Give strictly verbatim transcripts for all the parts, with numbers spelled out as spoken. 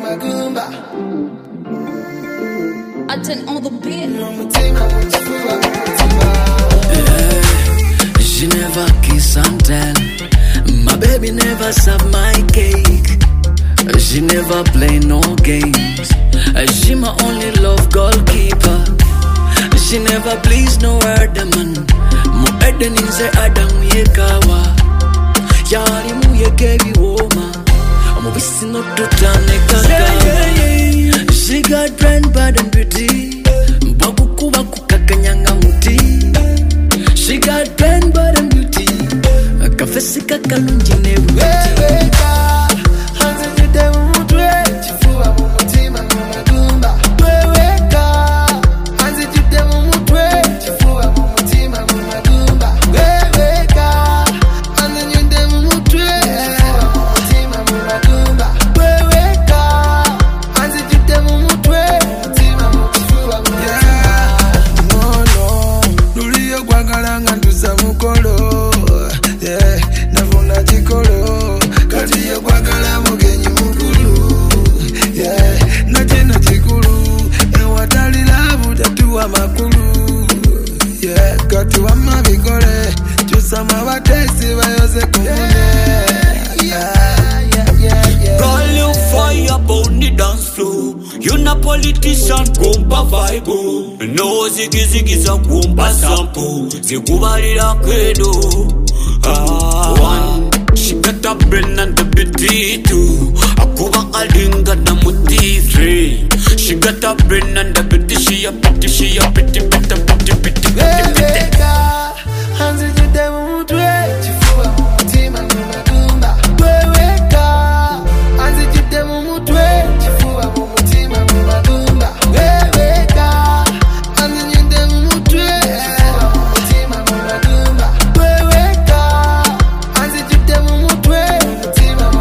I turn on the beat. Yeah, she never kiss and tell. My baby never serve my cake. She never play no games. She my only love goalkeeper. She never please no other man. Mo eden inse Adam yekawa. Yari mu yekebi woma. Mo bisi no tutane kaka. She got brain bad and beauty. Babu kuba kukakanyanga muti. She got brain bad and beauty. Kafesi kakalunji nebuti. Politician kumpa vibe. No zigi zigi za kumpa sample. Zikubalira credo. Ah, one, she got a brain and a beauty two. Akuba kalinga na muti three. She got a brain and a beauty. She a pretty, she a pretty, pretty, pretty, pretty, pretty, pretty. Hanzi jude mumutwe chifua mumutima mumagumba. Weweka hanzi jude mumutwe chifua mumutima mumagumba. Weweka hanzi jude mumutwe chifua mumutima mumagumba. Weweka hanzi jude mumutwe mumutima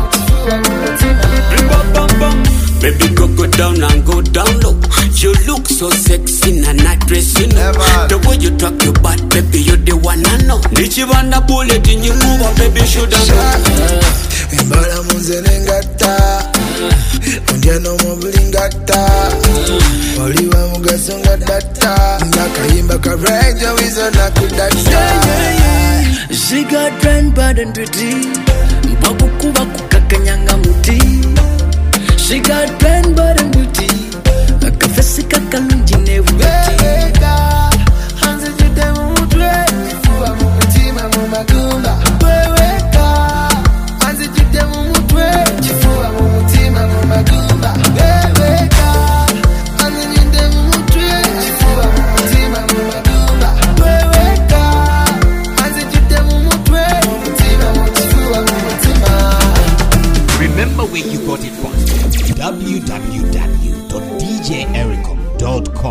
mumutima. Baby, go go down and go down low. You look so sexy in a night dress, you know. The way you talk your butt, baby, you're the one I know. Nichibanda bullet in your move, baby, should have known. Mbala munzene ngata Undiano mobili ngata Oliwa mugaso ngadata Nakayimba karenja wizo nakudata. She got brain bad and beauty. Mbabu kuba kukakanyanga muti. She got brain bad and beauty. Kafesi kakalunji nebuti. Weweka hanzi jude mumutwe chifua mumutima mumagumba. Weweka hanzi jude mumutwe chifua mumutima mumagumba. Weweka hanzi jude mumutwe chifua mumutima mumagumba. Weweka hanzi jude mumutwe mumutima mumutima mumutima. Remember where you got it from. w w w dot d j ericom dot com